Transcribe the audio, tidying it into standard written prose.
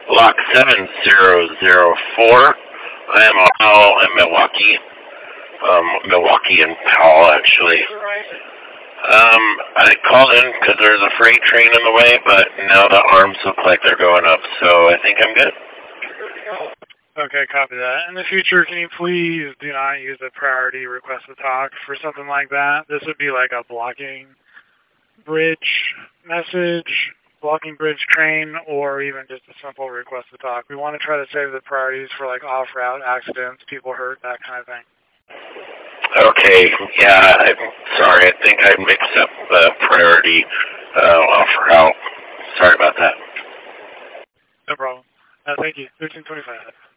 Lock 7004. I am on Powell and Milwaukee. Milwaukee and Powell, actually. I called in because there's a freight train in the way, but now the arms look like they're going up, so I think I'm good. Okay, copy that. In the future, can you please do not use a priority request to talk for something like that? This would be like a blocking bridge message, blocking bridge train, or even just a simple request to talk. We want to try to save the priorities for like off-route accidents, people hurt, that kind of thing. Okay, yeah, I'm sorry. I think I mixed up the priority offer out. Sorry about that. No problem. Thank you. 1325.